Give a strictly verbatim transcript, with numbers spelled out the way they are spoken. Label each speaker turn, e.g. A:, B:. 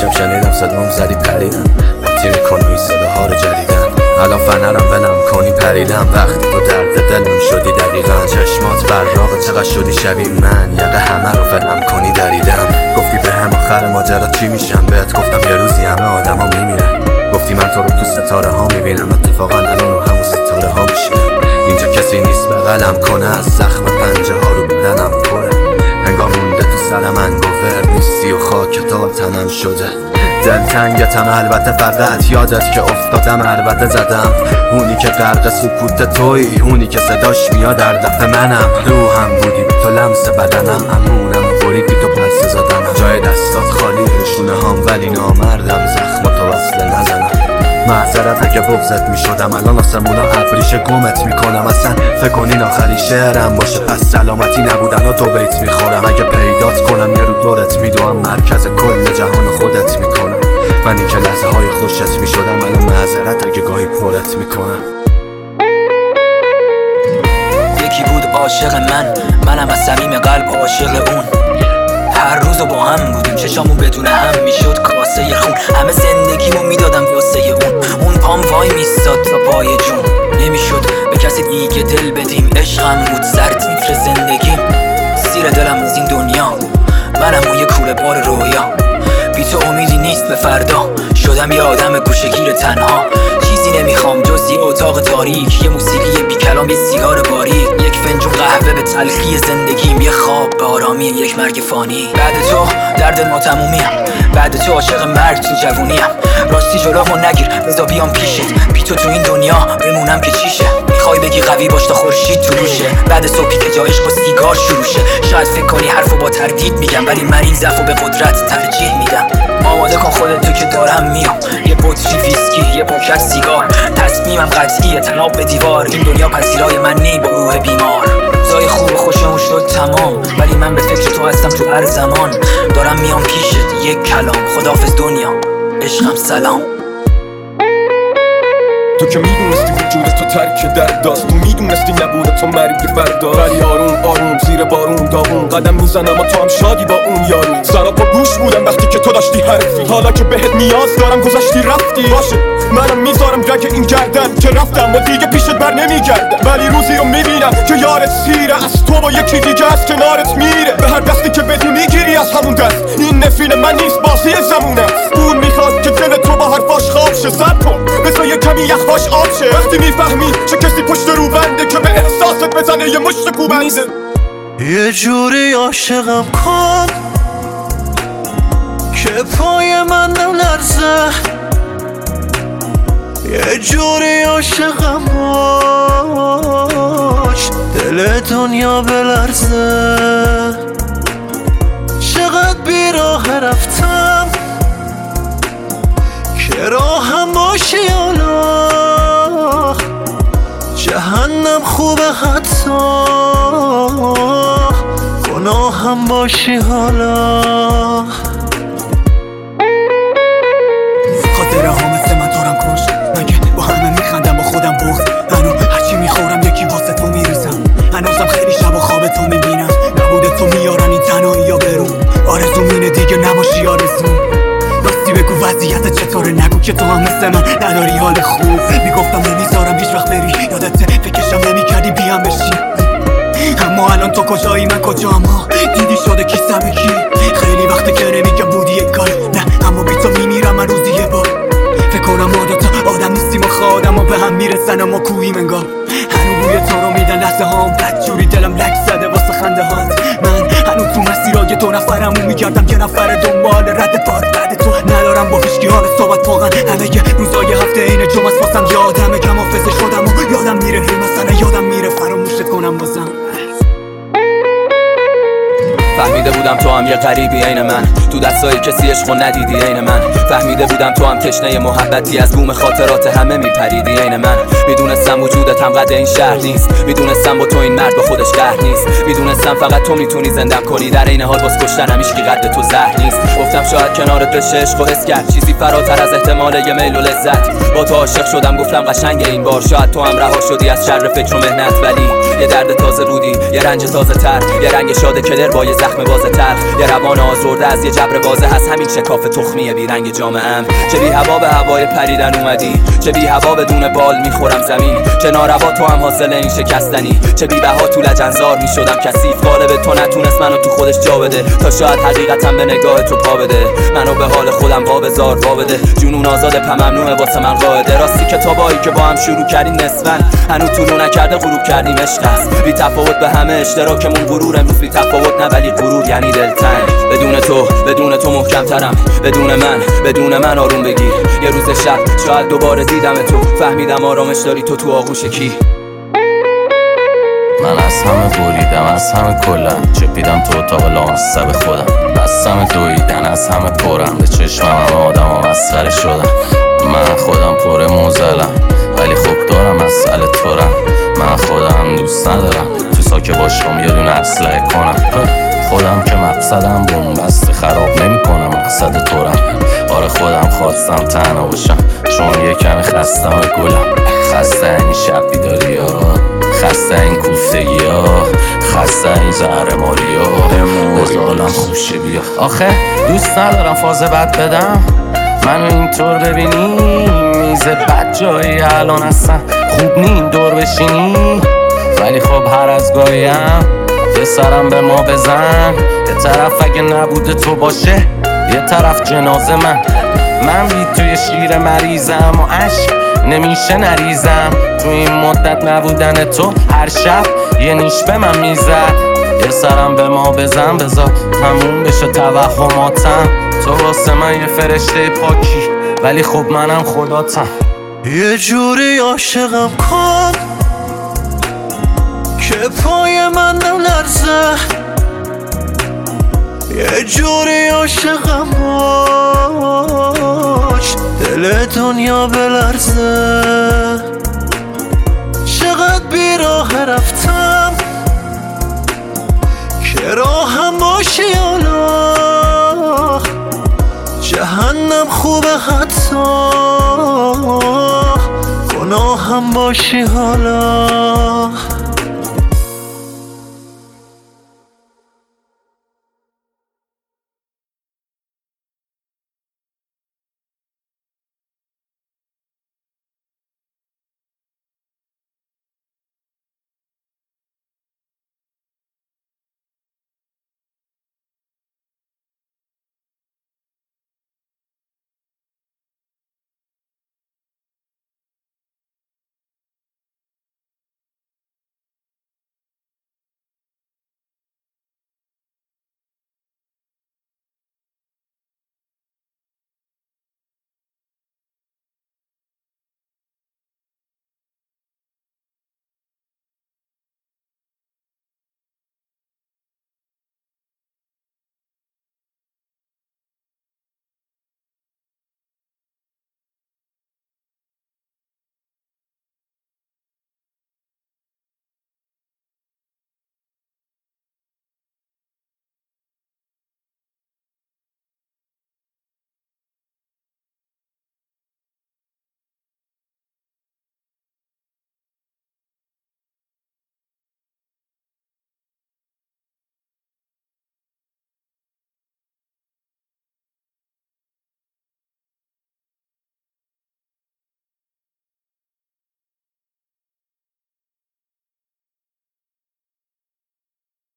A: دیشب شنیدم صدام زدی پریدم وقتی میکنی این صداها رو جدیدن الان فنرم ولم کنی پریدم وقتی تو درد دلم شدی دقیقا چشمات براق چقدر شدی شبیه من یقه همه رو ولم کنی دریدم گفتی به هم آخر ماجرا چی میشم بهت گفتم یه روزی همه آدم ها میمیرن گفتی من تو رو تو ستاره ها میبینم اتفاقا الان رو همون ستاره ها میشینم اینجا کسی نیست بغلم کنه از زخم پنجه ها رو بدنم پره انگار مونده تو سر من گوور نیستی و خاک تا تنم شده دلتنگتم البته فقط یادت که افتادم البته زدم اونی که غرق سکوت توی اونی که صداش میاد در دفع منم روحم بودی بی تو لمس بدنم امونم برید بی تو پرسه زدم جای دستات خالی روشونه هم ولی نامردم زخماتو وصله نزنم معذرت اگه بغضت میشدم الان آسمونا ابریشه گمت میکنم اصلا فکر کنین آخری شعرم باشه پس سلامتی نبودن و دو بیت میخورم اگه پیدات کنم یه رو دورت میدوام مرکز کل جهان خودت میکنم من این که لحظه های خوشت میشدم الان معذرت اگه گاهی پرت میکنم
B: یکی بود عاشق من منم از صمیم قلب عاشق اون هر روزو با هم بودیم چشامون بدون هم میشد کاسه خون همه زندگیمو میدادم واسه اون اون پام وای میستاد تا پای جون نمیشد به کسی دیگه دل بدیم عشقم بود سر تیتر زندگیم سیر دلم از این دنیا منم اون یه کوله بار رویا بی تو امیدی نیست به فردا شدم یه آدم گوشه‌گیر تنها چیزی نمیخوام جز یه اتاق تاریک یه موسیقی بی کلام یه سیگار باریک یک فنجون قهوه به تلخی زندگیم یه خواب به آرامی یک مرگ فانی بعد تو درد ما تمومیم بعد تو عاشق مرگ تو جوونیم راستی جلومو نگیر بذار بیام پیشت بی تو تو این دنیا بمونم که چیشه میخوای بگی قوی باش تا خورشید تو روشه بعد صبحی که جا عشق و سیگار شروع شه شاید فکر کنی حرفو با تردید میگم ولی من این ضعفو به قدرت ترجیح میدم آماده کن خودت تو که دارم میام یه بطری ویسکی یه پاکت سیگار تصمیمم قطعیه تناب به دیوار این دنیا پذیرای من نی با روح بیمار روزای خوب خوشمون شد تمام ولی من به فکر تو هستم تو هر زمان دارم میام پیشت یک کلام خداحافظ دنیا عشقم سلام
C: تو که میدونستی وجود تو ترک درد داست تو میدونستی نبوده تو مرگ بردار ولی آروم آروم زیر بارون داغون قدم میزنم و تو هم شادی با اون یارو سرا پا گوش بودم وقتی که تو داشتی حرفی حالا که بهت نیاز دارم گذاشتی رفتی باشه منم میذارم رگ این گردن که رفتم و دیگه پیشت بر نمیگردم ولی روزی رو میبینم که یارت سیره از تو با یکی دیگه از کنارت میره به هر دستی که بدی میگیری از همون دست این نفیل من نیست بازی زمونه اون میخواد که دل تو با حرفاش خواب شه سر کن بذار یه کمی یخاش آب شه وقتی میفهمی چه کسی پشت رو بنده که به احساست بزنه یه مشت کوبنده
D: یه جوری عاشقم کن که پای من نلرزه یه جوری عاشقم باش دل دنیا بلرزه چقدر بیراه رفتم که راهم باشی حالا جهنم خوبه حتی گناهم باشی حالا
E: خاطره ها مثل من دارم کش من که با همه میخندم با خودم بغض هنو هرچی میخورم یکی واسه تو میریزم هنوزم خیلی شب و خواب تو میبینم نبوده تو میارن این تنهایی یا برون آرزوم اینه دیگه نباشی آرزوم راستی بگو وضعیت چطوره نگو که تو هم مثل من نداری حال خوب میگفتم نمیذارم هیچ وقت بری یادته فکرشم نمیکردی بیام بشی اما الان تو کجایی من کجام ها دیدی شده کی سمه کی خیلی وقته که نمیگم بودی یک کار نه اما بی تو میمیرم من روزی یه بار فکر کنم ما دوتا آدم نیستیم و خودم و به هم میرسن و ما کوییم انگار هنو بوی تو رو میدن لحظه هام بد جوری دلم لک زده واسه خنده هات من هنو تو مسیرای دو نفرمو میگردم یه نفر دنبال رد پار بعد تو ندارم با هیچکی حال صحبت واقعا همه یه روزای هفته این جمعه واسم یادمه کم حافظه شدم و یادم میره هی مثلا یادم میره فراموشت کنم بازم
F: فهمیده بودم تو هم یه غریبی عین من تو دستای کسی عشقو ندیدی عین من فهمیده بودم تو هم تشنه محبتی از بوم خاطرات همه میپریدی عین من میدونستم وجودت هم قد این شهر نیست میدونستم با تو این مرد به خودش قهر نیست میدونستم فقط تو میتونی زندم کنی در این حال باز کشتنم هیچکی قد تو زهر نیست گفتم شاید کنارت بشه عشق و حس کرد چیزی فراتر از احتمال یه میل و لذت با تو عاشق شدم گفتم قشنگ این بار شاید تو هم رها شدی از شر فکر و مهنت ولی یه درد تازه بودی یه رنج تازه تر یه رنگ شاد کلر با یه زخم باز تلخ یه روان آزرده از یه جبهه ابر بازه هست همین شکاف تخمی بیرنگ جامعه‌ام. چه بی هوا به هوای پریدن اومدی، چه بی هوا بدون بال میخورم زمین، چه ناروا تو هم حاصل این شکستنی، چه بی بها تو لجنزار میشدم کثیف. قالب تو نتونست منو تو خودش جا بده، تا شاید حقیقتم به نگاه تو پا بده. منو به حال خودم وا بذار وا بده، جنون آزاد پا ممنوعه واسه من قاعده. راستی کتابایی که با هم شروع کردیم نصفن، هنوز طلوع نکرده غروب کردیم عشق است. بی تفاوت به همه اشتراکمون غرور، امروز بی تفاوت نه ولی غرور یعنی دلتنگ. بدون تو بدون تو محکم ترم، بدون من بدون من آروم بگیر. یه روز شب شاید دوباره دیدم تو، فهمیدم آرامش داری تو تو آغوش کی.
A: من از همه بریدم، از همه کلم، چپیدم تو اتاق لامصب خودم. بستم دویدن، از همه پرم، به چشمم همه آدم ها مسخره شدم. من خودم پر موزلم ولی خب دارم مسئله تورم. من خودم دوست ندارم تو ساکه باشم یه دونه اسلحه کنم. خودم که مقصدم بوم بسته خراب نمی کنم، مقصد تورم. آره خودم خواستم تنها باشم چون یه کمی خستم گلم. خسته این شب بیداری ها، خسته این کوفتگی ها، خسته این زهرماری ها، بزالم خوشه بیا. آخه دوست ندارم فاز بد بدم، منو اینطور ببینی میز بد جایی الان اصلا خوب نیم دور بشینی. ولی خب هر از گاهیم یه سرم به ما بزن، یه طرف اگه نبوده تو باشه یه طرف جنازه من. من بی توی شیر مریضم و عشق نمیشه نریزم. تو این مدت نبودن تو هر شب یه نیش به من میزد. یه سرم به ما بزن بذار تموم بشه توهماتم. تو واسه من یه فرشته پاکی ولی خب منم خداتم.
D: یه جوری عاشقم کن که پای من نلرزه، یه جوری عاشقم باش دل دنیا بلرزه. چقدر بیراه رفتم که راهم باشی حالا، جهنم خوبه حتی گناهم باشی حالا.